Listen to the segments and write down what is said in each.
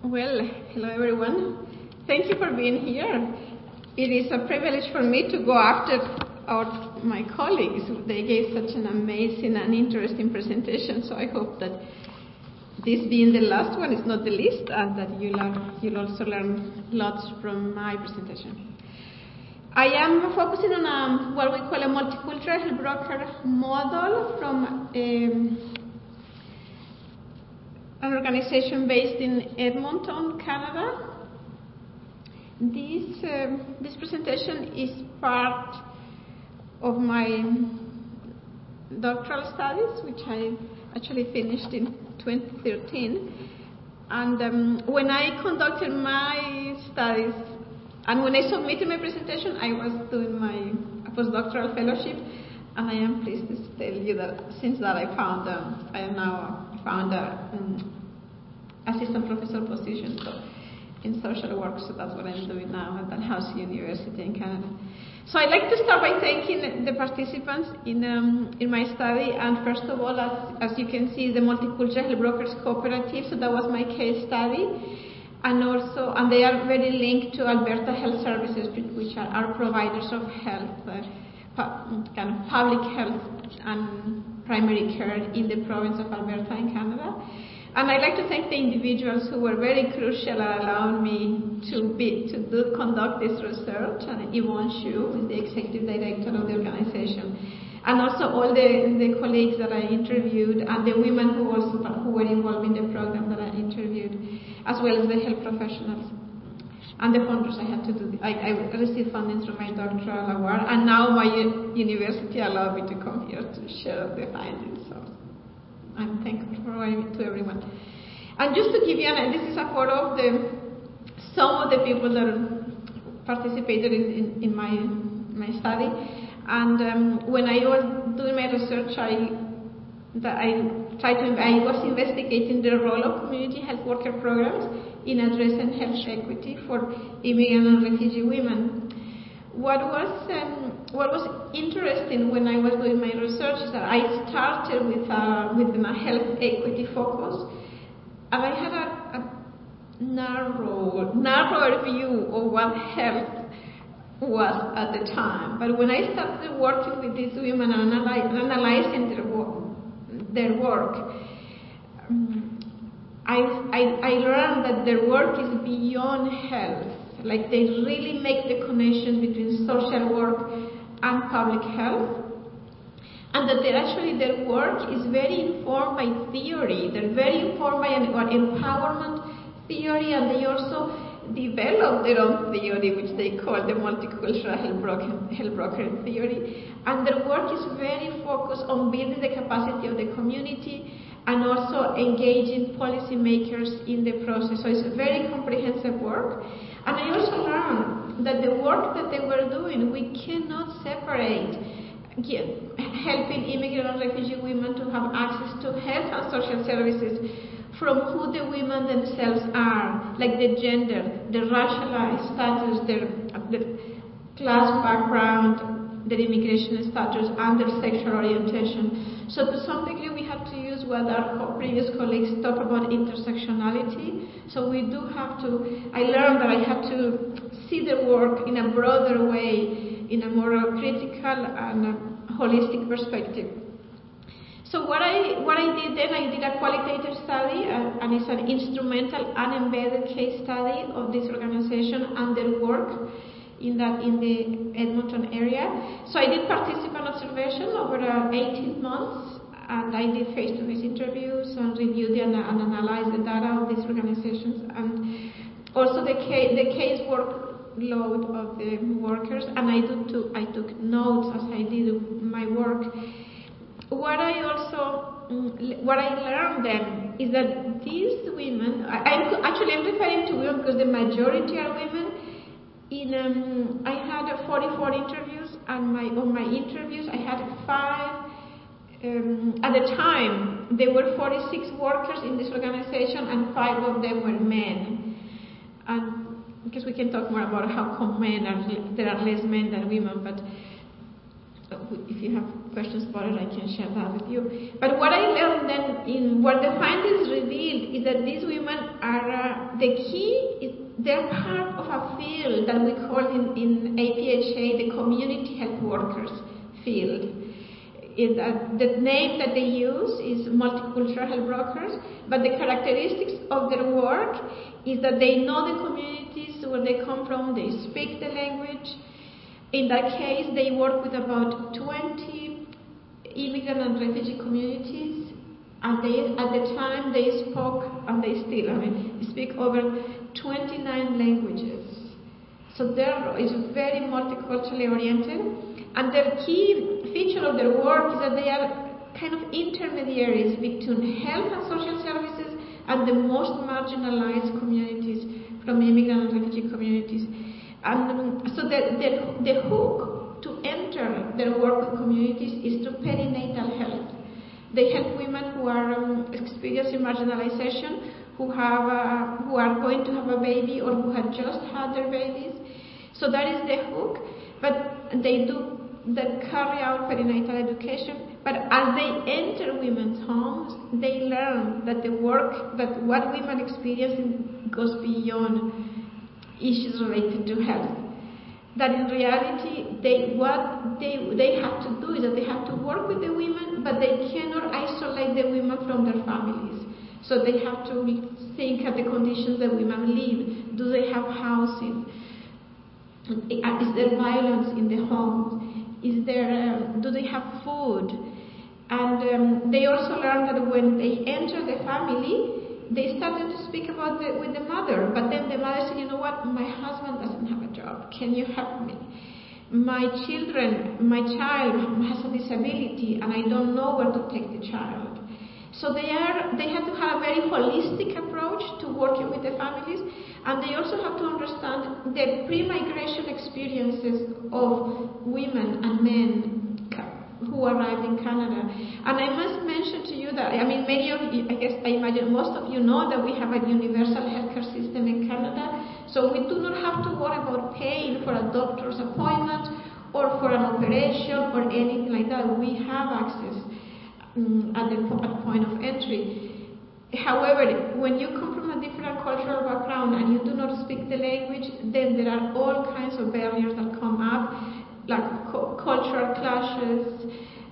Well, hello everyone. Thank you for being here. It is a privilege for me to go after my colleagues. They gave such an amazing and interesting presentation, so I hope that this being the last one is not the least, and that you'll also learn lots from my presentation. I am focusing on what we call a multicultural health broker model from an organization based in Edmonton, Canada. This presentation is part of my doctoral studies, which I actually finished in 2013. And when I conducted my studies, and when I submitted my presentation, I was doing my postdoctoral fellowship, and I am pleased to tell you that since that I am now found an assistant professor position in social work, so that's what I'm doing now at Dalhousie University in Canada. So I'd like to start by thanking the participants in my study, and first of all, as you can see, the Multicultural Health Brokers Cooperative, so that was my case study, and they are very linked to Alberta Health Services, which are our providers of health, kind of public health and primary care in the province of Alberta in Canada. And I'd like to thank the individuals who were very crucial in allowing me to conduct this research, and Yvonne Xu, who is the executive director of the organization, and also all the colleagues that I interviewed, and the women who were involved in the program that I interviewed, as well as the health professionals. And the funders I had to do. I received funding through my doctoral award, and now my university allowed me to come here to share the findings. So I'm thankful to everyone. And just to give you this is a photo of some of the people that participated in my study. And when I was doing my research, I was investigating the role of community health worker programs in addressing health equity for immigrant and refugee women. What was interesting when I was doing my research is that I started with a health equity focus, and I had a narrower view of what health was at the time. But when I started working with these women and analyzing their work, I learned that their work is beyond health. Like, they really make the connection between social work and public health, and that their work is very informed by theory. They're very informed by empowerment theory, and they also develop their own theory, which they call the multicultural health broker theory. And their work is very focused on building the capacity of the community and also engaging policymakers in the process. So it's very comprehensive work. And I also learned that the work that they were doing, we cannot separate helping immigrant and refugee women to have access to health and social services from who the women themselves are, like the gender, the racialized status, their class background, their immigration status, and their sexual orientation. So to some degree we have to use what our previous colleagues talk about intersectionality. So we do have to, I learned that I have to see the work in a broader way, in a more critical and holistic perspective. So what I did then, I did a qualitative study, and it's an instrumental and embedded case study of this organization and their work in the Edmonton area. So I did participant observation over 18 months, and I did face-to-face interviews and reviewed and analyzed the data of these organizations, and also the case workload of the workers, and I took notes as I did my work. What I learned then is that these women, I'm referring to women because the majority are women. I had 44 interviews, and on my interviews I had 5. At the time, there were 46 workers in this organization, and 5 of them were men. And because we can talk more about how come there are less men than women, but If you have questions about it, I can share that with you. But what I learned then, what the findings revealed, is that these women are the key. They're part of a field that we call in APHA the community health workers field. The name that they use is multicultural health workers, but the characteristics of their work is that they know the communities where they come from, they speak the language. In that case, they work with about 20 immigrant and refugee communities. At the time they spoke, and they still, speak over 29 languages. So is very multiculturally oriented. And their key feature of their work is that they are kind of intermediaries between health and social services and the most marginalized communities from immigrant and refugee communities. And so the hook to enter their work with communities is through perinatal health. They help women who are experiencing marginalization, who are going to have a baby or who have just had their babies. So that is the hook. But they carry out perinatal education. But as they enter women's homes, they learn that what women experience goes beyond issues related to health. That in reality, what they have to do is that they have to work with the women, but they cannot isolate the women from their families. So they have to think of the conditions that women live. Do they have housing? Is there violence in the home? Do they have food? And they also learn that when they enter the family, they started to speak about with the mother, but then the mother said, you know what, my husband doesn't have a job. Can you help me? My child has a disability and I don't know where to take the child. So they have to have a very holistic approach to working with the families, and they also have to understand the pre-migration experiences of women and men who arrived in Canada. And I must mention to you that, many of you, I imagine most of you know that we have a universal healthcare system in Canada, so we do not have to worry about paying for a doctor's appointment or for an operation or anything like that. We have access at the point of entry. However, when you come from a different cultural background and you do not speak the language, then there are all kinds of barriers that come up, like cultural clashes,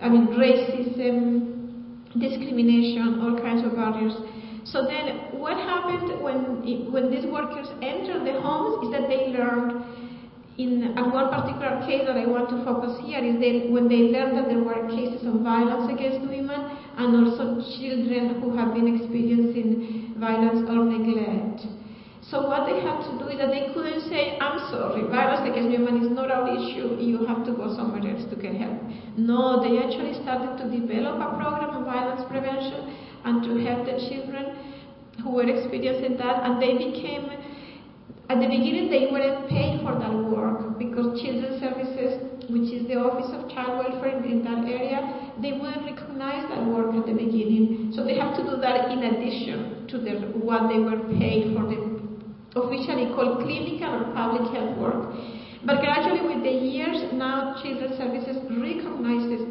racism, discrimination, all kinds of barriers. So then what happened when these workers entered the homes is that they learned, and one particular case that I want to focus here is when they learned that there were cases of violence against women and also children who have been experiencing violence or neglect. So what they had to do is that they couldn't say, I'm sorry, violence against women is not our issue, you have to go somewhere else to get help. No, they actually started to develop a program of violence prevention and to help the children who were experiencing that, and they became, at the beginning they weren't paid for that work because Children's Services, which is the Office of Child Welfare in that area, they wouldn't recognize that work at the beginning. So they have to do that in addition to what they were paid for the officially called clinical or public health work. But gradually with the years, now Children's Services recognizes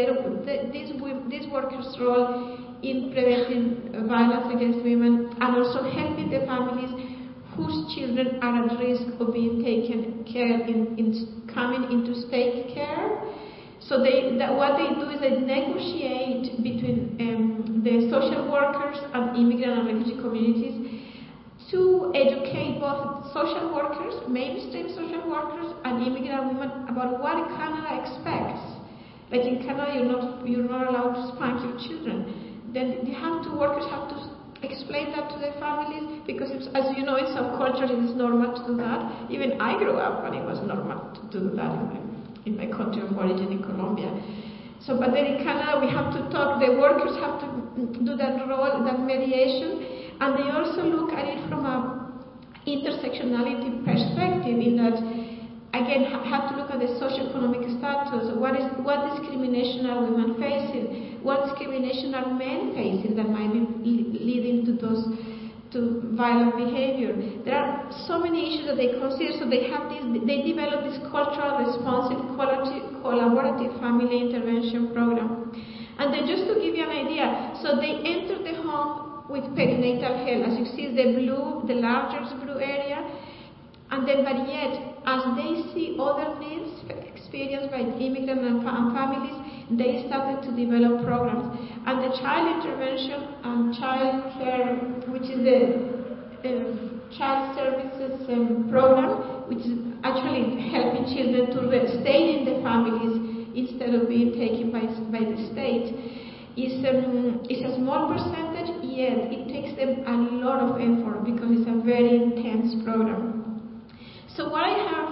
these workers' role in preventing violence against women and also helping the families whose children are at risk of being taken care in coming into state care. So what they do is they negotiate between the social workers and immigrant and refugee communities to educate both social workers, mainstream social workers, and immigrant women about what Canada expects. Like in Canada, you're not allowed to spank your children. Then workers have to explain that to their families, because as you know, in some cultures it is normal to do that. Even I grew up and it was normal to do that in my country of origin in Colombia. So, but then in Canada we have to talk. The workers have to do that role, that mediation. And they also look at it from a intersectionality perspective, in that, again, have to look at the socioeconomic status. What discrimination are women facing? What discrimination are men facing that might be leading to those to violent behavior. There are so many issues that they consider, so they develop this cultural responsive collaborative family intervention program. And then just to give you an idea, so they enter the home with perinatal health. As you see, the largest blue area, and then but yet, as they see other needs experienced by immigrant and families, they started to develop programs. And the child intervention and child care, which is the child services program, which is actually helping children to stay in the families instead of being taken by the state, is a small percentage, yet it takes them a lot of effort because it's a very intense program. So what have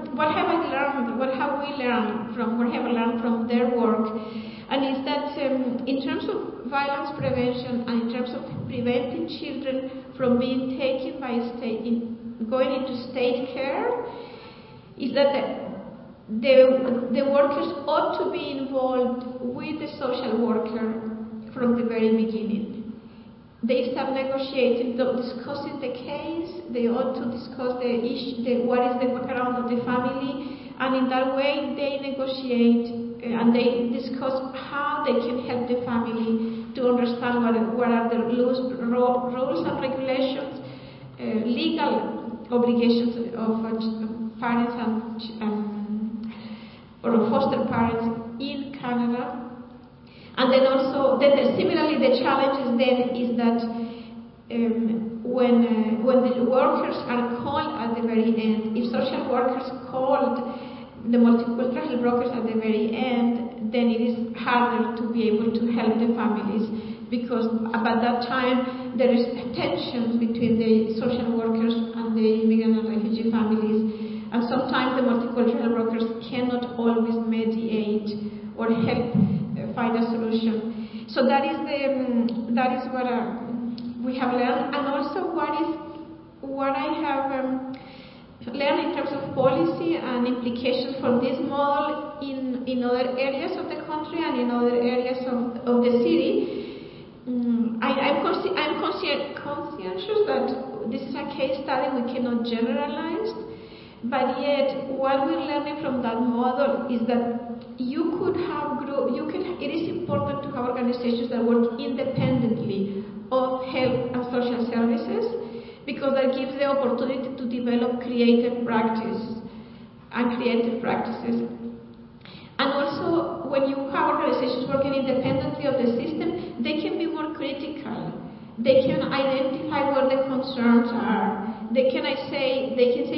we learned from their work, and is that in terms of violence prevention and in terms of preventing children from being taken by going into state care, is that the workers ought to be involved with the social worker from the very beginning. They start negotiating, discussing the case. They ought to discuss the issue, what is the background of the family, and in that way they negotiate and they discuss how they can help the family to understand what are the rules and regulations, legal obligations of parents or foster parents in Canada. And then also, similarly, the challenge then is that when the workers are called at the very end, if social workers called the multicultural workers at the very end, then it is harder to be able to help the families, because about that time there is tensions between the social workers and the immigrant and refugee families, and sometimes the multicultural workers cannot always mediate or help find a solution. So that is what we have learned, and also what I have learned in terms of policy and implications for this model in other areas of the country and in other areas of the city. I'm conscientious that this is a case study we cannot generalize, but yet what we're learning from that model is that it is important to have organizations that work independently of health and social services, because that gives the opportunity to develop creative practices. And also, when you have organizations working independently of the system, they can be more critical. They can identify where the concerns are. They can say,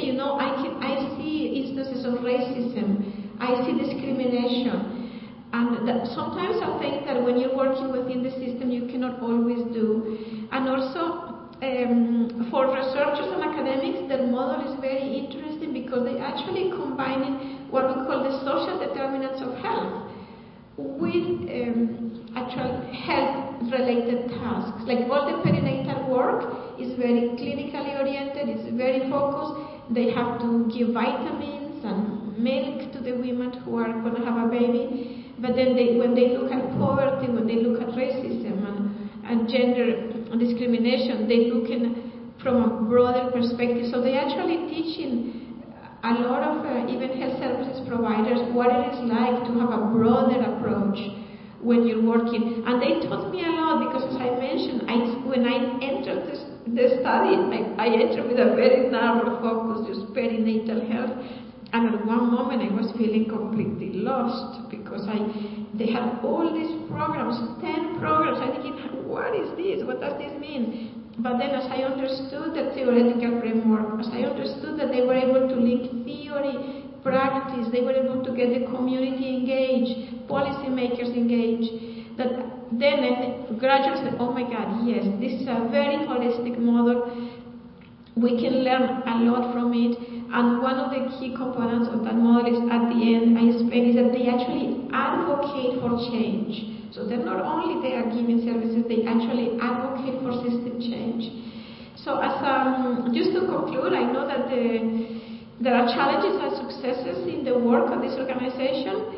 I see instances of racism. I see discrimination. And sometimes I think that when you're working within the system, you cannot always do. And also, for researchers and academics, the model is very interesting because they actually combining what we call the social determinants of health with actual health-related tasks. Like all the perinatal work is very clinically oriented, it's very focused. They have to give vitamins and milk to the women who are going to have a baby. But then when they look at poverty, when they look at racism and gender discrimination, they look from a broader perspective. So they actually teaching a lot of even health services providers what it is like to have a broader approach when you're working. And they taught me a lot because, as I mentioned, when I entered the study, I entered with a very narrow focus, just perinatal health. And at one moment I was feeling completely lost because they had all these programs, 10 programs. I'm thinking, what is this? What does this mean? But then as I understood the theoretical framework, as I understood that they were able to link theory, practice, they were able to get the community engaged, policymakers engaged, that then I gradually said, oh my God, yes, this is a very holistic model. We can learn a lot from it. And one of the key components of that model is at the end, is that they actually advocate for change. So they're not only they are giving services, they actually advocate for system change. So just to conclude, I know that there are challenges and successes in the work of this organization,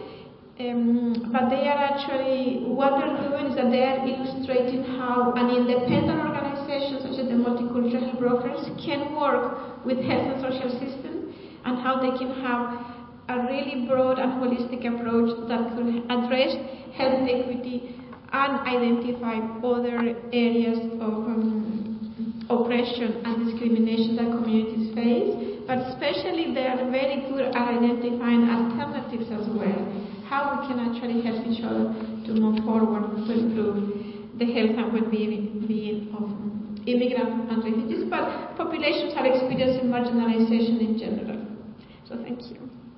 but they are actually, what they're doing is that they are illustrating how an independent organization such as the Multicultural brokers can work with health and social systems, and how they can have a really broad and holistic approach that could address health equity and identify other areas of oppression and discrimination that communities face. But especially they are very good at identifying alternatives as well, how we can actually help each other to move forward to improve the health and well-being of immigrants and refugees, but populations are experiencing marginalization in general. So thank you.